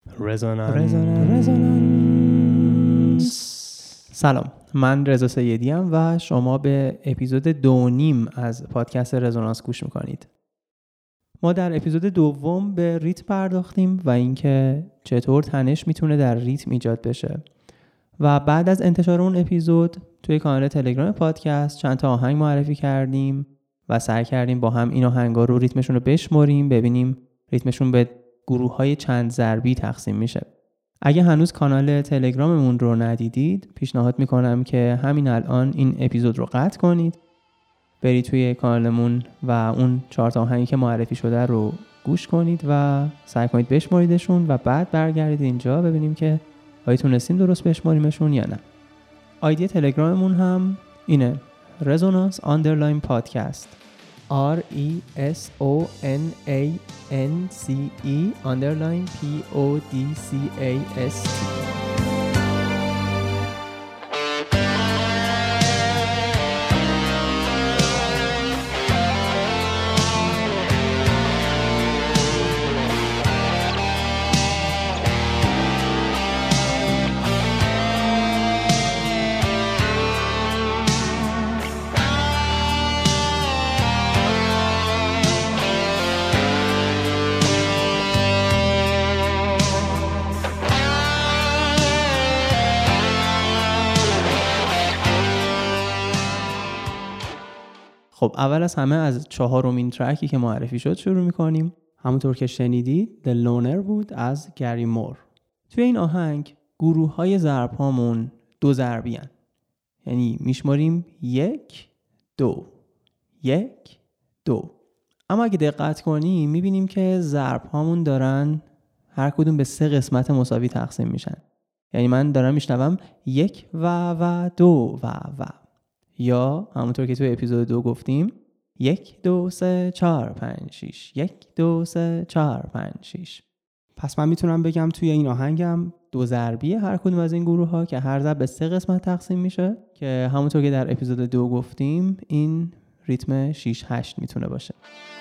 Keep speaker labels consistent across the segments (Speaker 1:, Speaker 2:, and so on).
Speaker 1: سلام، من رضا سیدی ام و شما به اپیزود 2.5 از پادکست رزونانس گوش میکنید. ما در اپیزود دوم به ریتم پرداختیم و اینکه چطور تنش میتونه در ریتم ایجاد بشه و بعد از انتشار اون اپیزود توی کانال تلگرام پادکست چند تا آهنگ معرفی کردیم و سعی کردیم با هم این آهنگا رو ریتمشون رو بشمریم، ببینیم ریتمشون به گروه‌های چند ضربی تقسیم میشه. اگه هنوز کانال تلگراممون رو ندیدید، پیشنهاد میکنم که همین الان این اپیزود رو قطع کنید، برید توی کانالمون و اون 4 تا آهنگی که معرفی شده رو گوش کنید و سعی کنید بشماریدشون و بعد برگردید اینجا ببینیم که آیا تونستیم درست بشماریمشون یا نه. آیدی تلگراممون هم اینه: رزونانس _ پادکست RESONANCE_PODCAST. خب اول از همه از 4مین ترکی که معرفی شد شروع میکنیم. همونطور که شنیدید The Loner بود از گری مور. توی این آهنگ گروه های ضرب هامون 2 ضربی هن. یعنی میشماریم 1 2 1 2. اما اگه دقت کنیم میبینیم که ضرب هامون دارن هر کدوم به 3 قسمت مساوی تقسیم میشن. یعنی من دارم میشنوم 1 و 2 و یا همونطور که توی اپیزود 2 گفتیم 1 2 3 4 5 6 1 2 3 4 5 6. پس من میتونم بگم توی این آهنگم 2 ضربی هر کدوم از این گروه ها که هر ضرب به 3 قسمت تقسیم میشه که همونطور که در اپیزود 2 گفتیم این ریتم 6-8 میتونه باشه.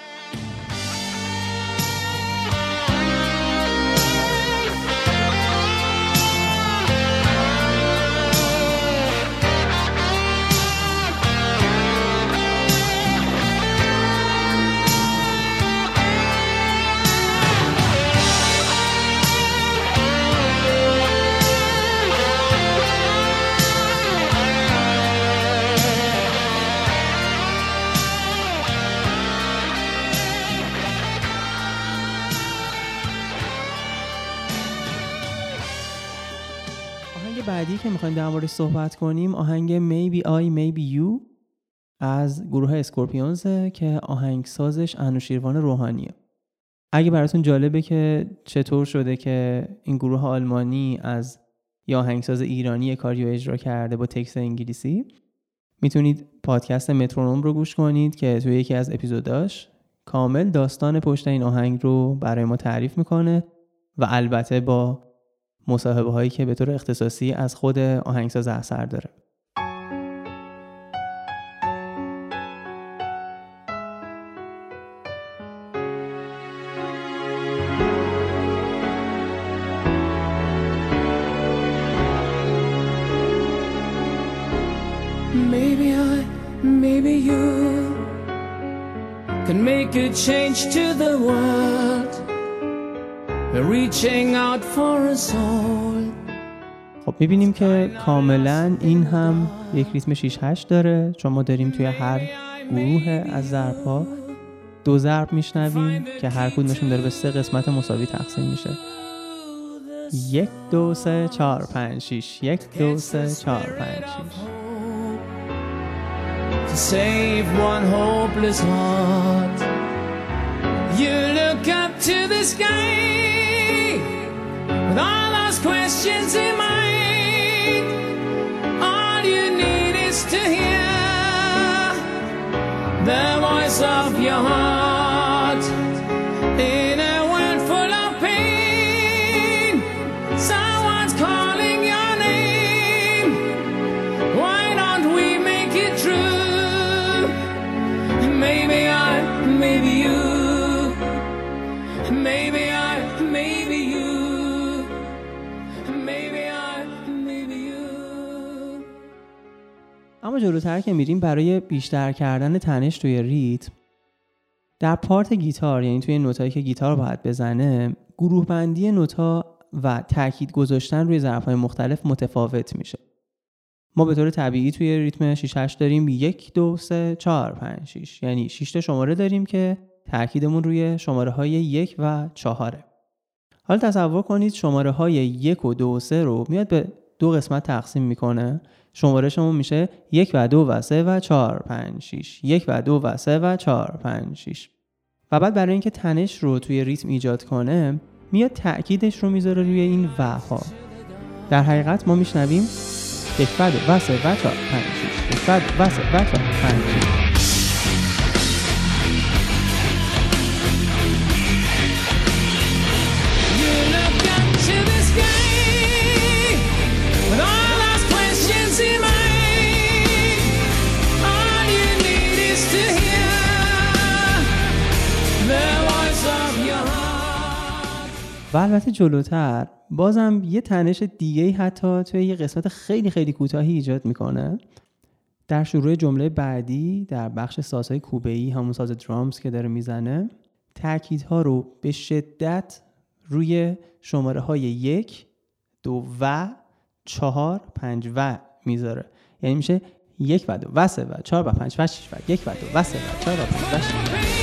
Speaker 1: بعدی که میخوایم در موردش صحبت کنیم آهنگ Maybe I Maybe You از گروه اسکورپیونز که آهنگسازش انوشیروان روحانیه. اگه براتون جالبه که چطور شده که این گروه آلمانی از یه آهنگساز ایرانی کاریو اجرا کرده با تکست انگلیسی، میتونید پادکست مترونوم رو گوش کنید که توی یکی از اپیزوداش کامل داستان پشت این آهنگ رو برای ما تعریف میکنه و البته با مصاحبه هایی که به طور اختصاصی از خود آهنگساز اثر داره.
Speaker 2: Maybe I, maybe you can make a change to the world. We're reaching out for us all.
Speaker 1: خب میبینیم که کاملا این هم یک ریتم 6-8 داره، چون ما داریم توی هر گروه از ضرب ها 2 ضرب میشنویم که هر کدومشون داره به 3 قسمت مساوی تقسیم میشه. 1 2 3 4 5 6 1 2 3 4 5 6.
Speaker 2: To save one hopeless heart, you look up to the sky with all those questions in mind. All you need is to hear the voice of your heart in a world full of pain. Someone's calling your name. Why don't we make it true? Maybe I, maybe you. Maybe I, maybe you.
Speaker 1: اما جلوتر که میریم برای بیشتر کردن تنش توی ریتم، در پارت گیتار، یعنی توی نوتایی که گیتار باید بزنه، گروه بندی نوتا و تاکید گذاشتن روی ضرب‌های مختلف متفاوت میشه. ما به طور طبیعی توی ریتم 6-8 داریم 1 2 3 4 5 6، یعنی 6 تا شماره داریم که تاکیدمون روی شماره‌های 1 و 4. حالا تصور کنید شماره‌های 1 و 2 و 3 رو میاد به دو قسمت تقسیم میکنه. شماره شما میشه 1 و 2 و 3 و 4 5 6، 1 و 2 و 3 و 4 5 6. و بعد برای اینکه تنش رو توی ریتم ایجاد کنه میاد تأکیدش رو میذاره روی این و ها. در حقیقت ما میشنویم 1 و 2 و 3 و 4 5 6، 1 و 2 و 3 و 4 5 6. و البته جلوتر بازم یه تنش دیگه‌ای حتی توی یه قسمت خیلی خیلی کوتاهی ایجاد میکنه. در شروع جمله بعدی در بخش سازهای کوبه‌ای، همون ساز درامز که داره میزنه، تأکیدها رو به شدت روی شماره های 1 2 و 4 5 و میذاره. یعنی میشه 1 و 2 و 3 و 4 و 5 و 6 و 1 و 2 و 3 و 4 و 5 و 6 و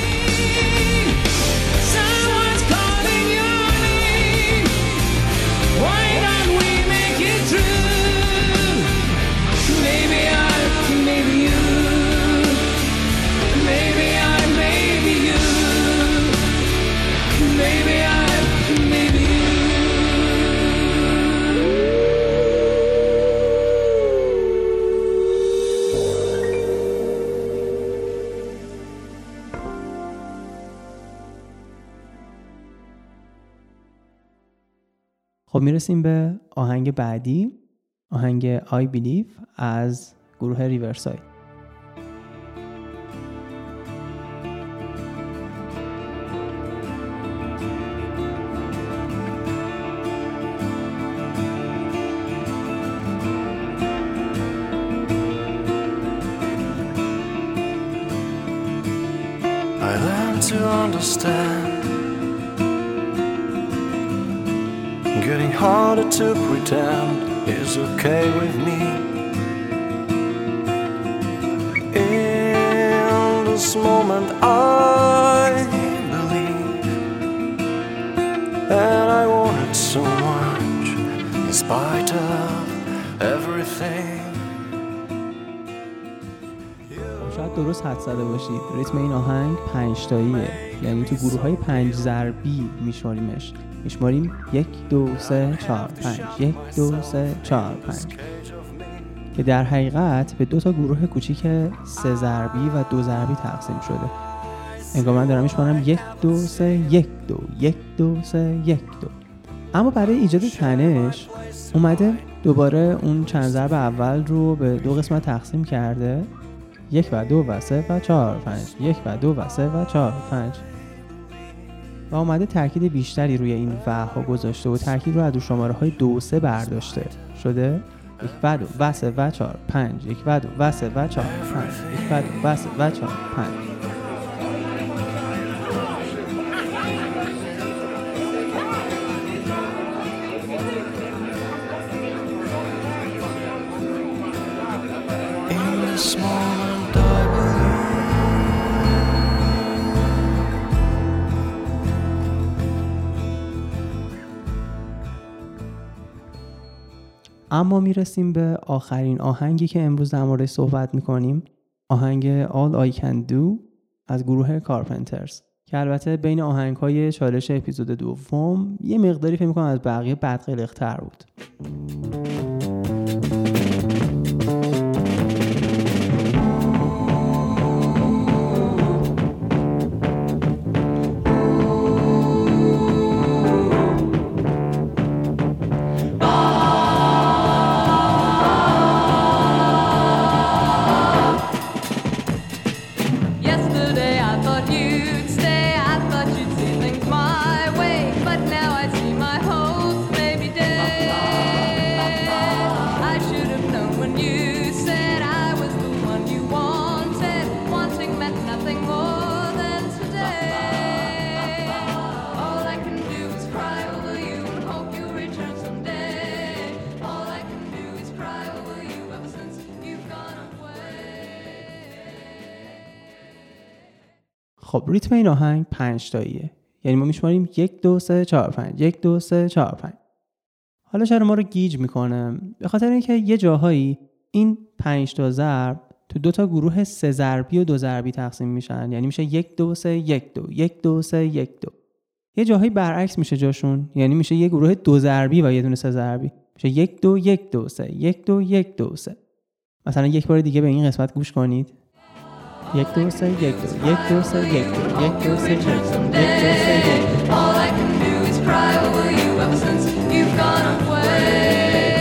Speaker 1: خب میرسیم به آهنگ بعدی، آهنگ I Believe از گروه ریورساید.
Speaker 3: I learned to understand, getting harder to pretend is okay with me. In this moment I believe, and I want it so much in spite of everything.
Speaker 1: شاید درست حد زده باشید. ریتم این آهنگ 5 تاییه، یعنی تو گروه های 5 ضربی میشماریمش. میشماریم 1 2 3 4 5 1 2 3 4 5 که در حقیقت به 2 تا گروه کوچیک 3 ضربی و 2 ضربی تقسیم شده. انگار من دارم میشمارم 1 2 3 1 2 1 2 3 1 2. اما برای ایجاد تنش اومده دوباره اون چند ضرب اول رو به 2 قسمت تقسیم کرده، 1 و 2 و 3 و 4 5 1 و 2 و 3 و 4 5 و اومده تاکید بیشتری روی این و ها گذاشته و تاکید رو از رو شماره های 2 و 3 برداشته شده. 1 و 2 و 3 و 4 5 1 و 2 و 3 و 4 5 1 و 2 و 3 و 4 5. اما میرسیم به آخرین آهنگی که امروز در موردش صحبت میکنیم، آهنگ All I Can Do از گروه کارپنترز که البته بین آهنگ‌های چالش اپیزود دوم یه مقداری فکر می‌کنم از بقیه بدقلق‌تر بود.
Speaker 4: But now I see my hopes may be dead.
Speaker 1: خب ریتم این آهنگ 5 تاییه، یعنی ما میشماریم 1 2 3 4 5 1 2 3 4 5. حالا چرا ما رو گیج میکنه؟ به خاطر اینکه یه جاهایی این 5 تا ضرب تو 2 تا گروه 3 ضربی و 2 ضربی تقسیم میشن، یعنی میشه 1 2 3 1 2 1 2 3 1 2. یه جاهایی برعکس میشه جاشون، یعنی میشه یه گروه 2 ضربی و یه دونه 3 ضربی، میشه 1 2 1 2 3 1 2 1 2 3. مثلا یک بار دیگه به این قسمت گوش کنید. 1 2 3 1 2 1 2 3 1 2 1 2 3 1 2 1 2 3 1 2.
Speaker 4: All I can do is cry over you ever since you've gone away.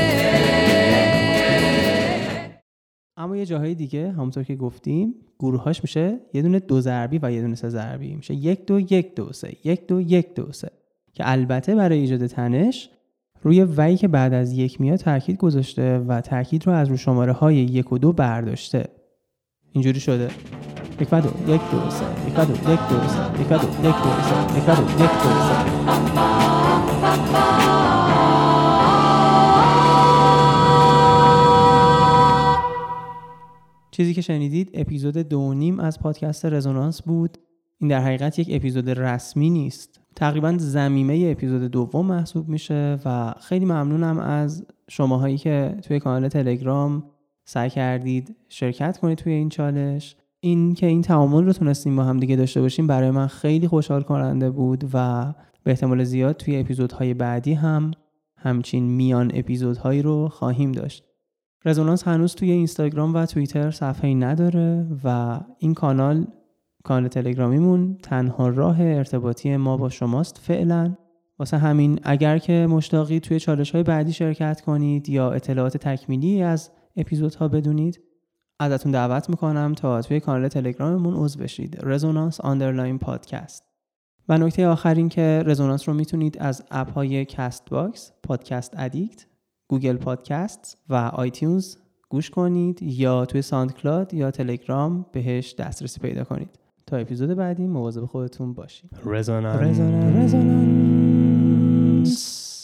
Speaker 1: اما یه جاهای دیگه همونطور که گفتیم گروهاش میشه یه دونه 2 ضربی و یه دونه 3 ضربی، میشه 1 2 1 2 3 1 2 1 2 3 که البته برای ایجاد تنش روی وی که بعد از 1 میاد تاکید گذاشته و تاکید رو از رو شماره های 1 و 2 برداشته. اینجوری شده 1 و 2 1 2 3 1 و 2 1 2 3 1 و 2 1 2 3 1 و 2 1 2 3. چیزی که شنیدید اپیزود 2.5 از پادکست رزونانس بود. این در حقیقت یک اپیزود رسمی نیست، تقریبا ضمیمه اپیزود دوم محسوب میشه و خیلی ممنونم از شماهایی که توی کانال تلگرام سعی کردید شرکت کنید توی این چالش. این که این تعامل رو تونستیم با هم دیگه داشته باشیم برای من خیلی خوشحال کننده بود و به احتمال زیاد توی اپیزودهای بعدی هم همچین میان اپیزودهایی رو خواهیم داشت. رزونانس هنوز توی اینستاگرام و توییتر صفحه‌ای نداره و این کانال تلگرامیمون تنها راه ارتباطی ما با شماست فعلا. واسه همین اگر که مشتاقی توی چالش‌های بعدی شرکت کنید یا اطلاعات تکمیلی از اپیزودها بدونید، ازتون دعوت میکنم تا توی کانال تلگراممون عضو بشید، resonance_podcast. و نکته آخر این که رزونانس رو میتونید از اپ‌های کست باکس، پادکست ادیکت، گوگل پادکست و آیتیونز گوش کنید یا توی ساوند کلاد یا تلگرام بهش دسترسی پیدا کنید. تا اپیزود بعدی مواظب خودتون باشید.
Speaker 5: رزونانس.